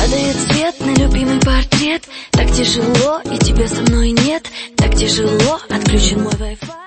Падает свет на любимый портрет. Так тяжело, и тебя со мной нет. Так тяжело, отключен мой Wi-Fi.